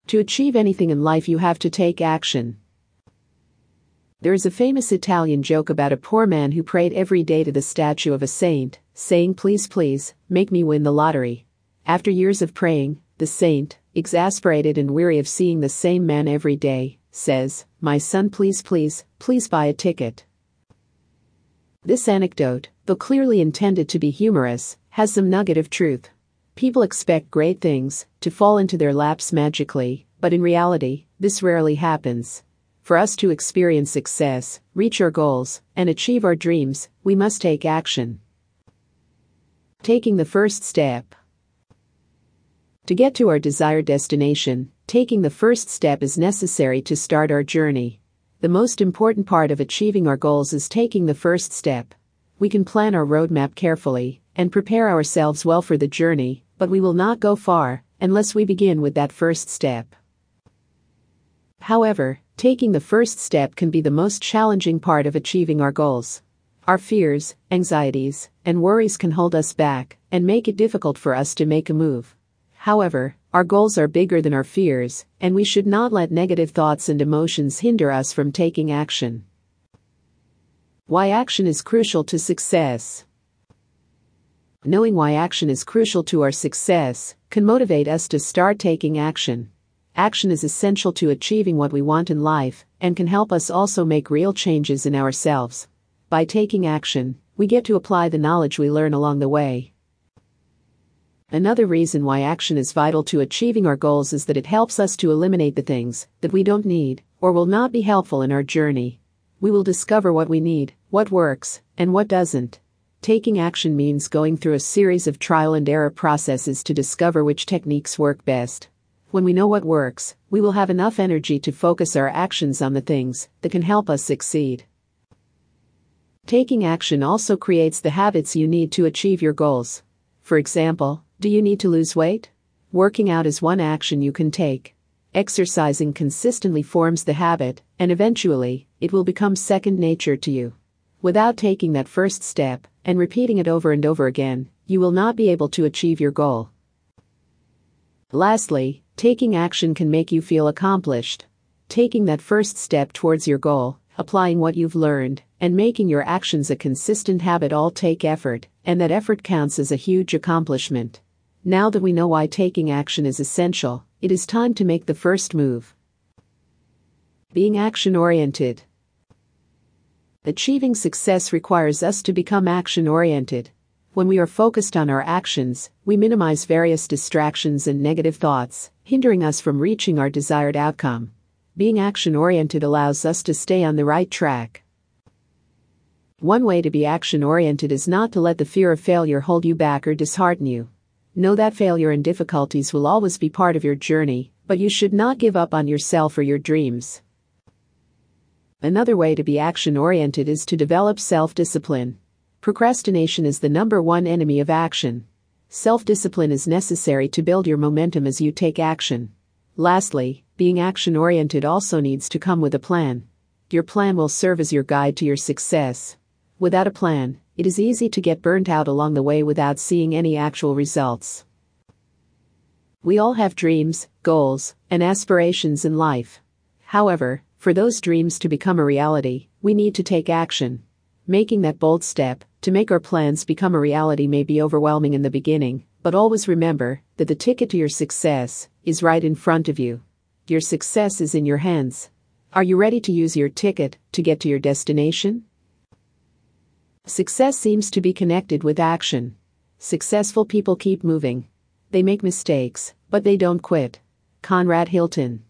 To achieve anything in life, you have to take action. There is a famous Italian joke about a poor man who prayed every day to the statue of a saint, saying, "Please, please, make me win the lottery." After years of praying, the saint, exasperated and weary of seeing the same man every day, says, "My son, please, please, please buy a ticket." This anecdote, though clearly intended to be humorous, has some nugget of truth. People expect great things to fall into their laps magically, but in reality, this rarely happens. For us to experience success, reach our goals, and achieve our dreams, we must take action. Taking the first step. To get to our desired destination, taking the first step is necessary to start our journey. The most important part of achieving our goals is taking the first step. We can plan our roadmap carefully and prepare ourselves well for the journey, but we will not go far unless we begin with that first step. However, taking the first step can be the most challenging part of achieving our goals. Our fears, anxieties, and worries can hold us back and make it difficult for us to make a move. However, our goals are bigger than our fears, and we should not let negative thoughts and emotions hinder us from taking action. Why action is crucial to success. Knowing why action is crucial to our success can motivate us to start taking action. Action is essential to achieving what we want in life and can help us also make real changes in ourselves. By taking action, we get to apply the knowledge we learn along the way. Another reason why action is vital to achieving our goals is that it helps us to eliminate the things that we don't need or will not be helpful in our journey. We will discover what we need, what works, and what doesn't. Taking action means going through a series of trial and error processes to discover which techniques work best. When we know what works, we will have enough energy to focus our actions on the things that can help us succeed. Taking action also creates the habits you need to achieve your goals. For example, do you need to lose weight? Working out is one action you can take. Exercising consistently forms the habit, and eventually, it will become second nature to you. Without taking that first step and repeating it over and over again, you will not be able to achieve your goal. Lastly, taking action can make you feel accomplished. Taking that first step towards your goal, applying what you've learned, and making your actions a consistent habit all take effort, and that effort counts as a huge accomplishment. Now that we know why taking action is essential, it is time to make the first move. Being action-oriented. Achieving success requires us to become action-oriented. When we are focused on our actions, we minimize various distractions and negative thoughts, hindering us from reaching our desired outcome. Being action-oriented allows us to stay on the right track. One way to be action-oriented is not to let the fear of failure hold you back or dishearten you. Know that failure and difficulties will always be part of your journey, but you should not give up on yourself or your dreams. Another way to be action-oriented is to develop self-discipline. Procrastination is the #1 enemy of action. Self-discipline is necessary to build your momentum as you take action. Lastly, being action-oriented also needs to come with a plan. Your plan will serve as your guide to your success. Without a plan, it is easy to get burnt out along the way without seeing any actual results. We all have dreams, goals, and aspirations in life. However, for those dreams to become a reality, we need to take action. Making that bold step to make our plans become a reality may be overwhelming in the beginning, but always remember that the ticket to your success is right in front of you. Your success is in your hands. Are you ready to use your ticket to get to your destination? Success seems to be connected with action. Successful people keep moving. They make mistakes, but they don't quit. Conrad Hilton.